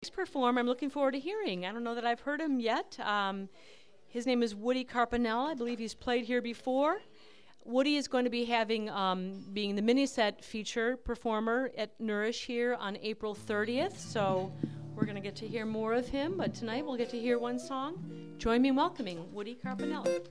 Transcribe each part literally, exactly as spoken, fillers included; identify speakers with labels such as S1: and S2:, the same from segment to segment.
S1: Next performer I'm looking forward to hearing. I don't know that I've heard him yet. Um, his name is Woody Carpinella. I believe he's played here before. Woody is going to be having, um, being the mini-set feature performer at Nourish here on April thirtieth, so we're going to get to hear more of him, but tonight we'll get to hear one song. Join me in welcoming Woody Carpinella.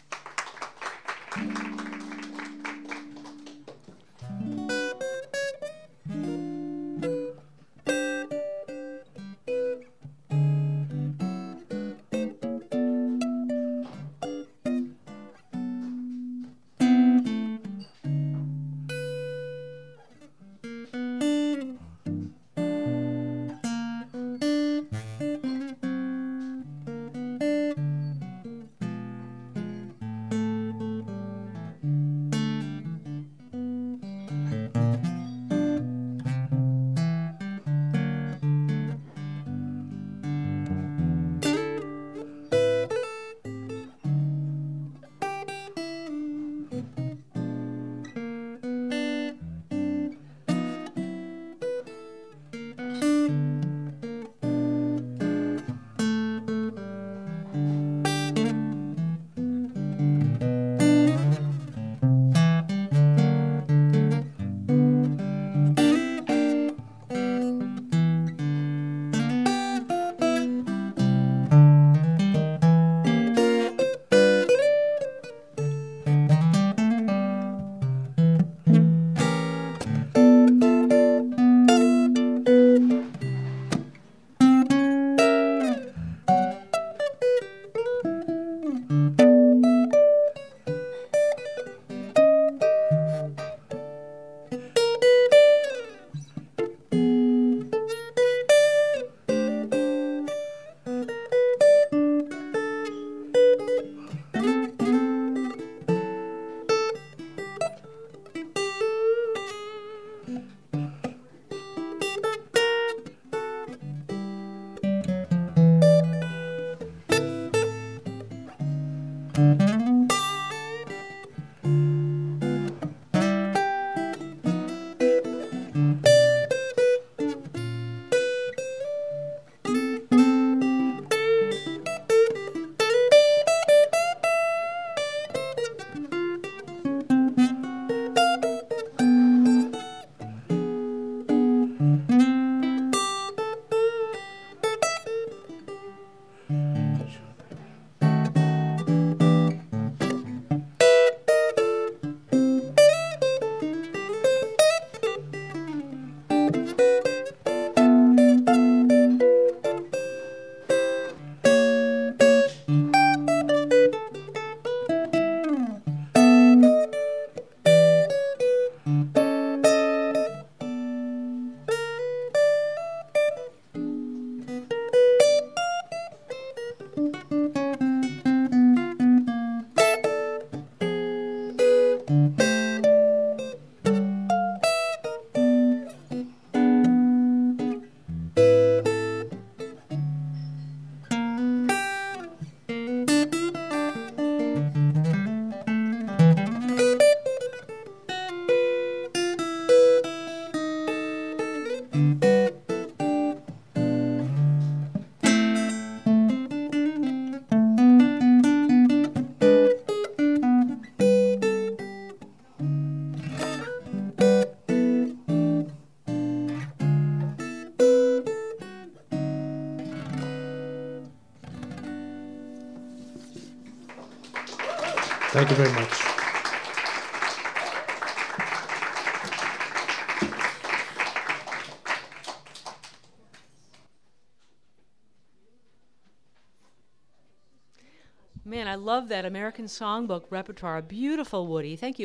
S2: Thank you very much.
S1: Man, I love that American Songbook repertoire. Beautiful, Woody. Thank you.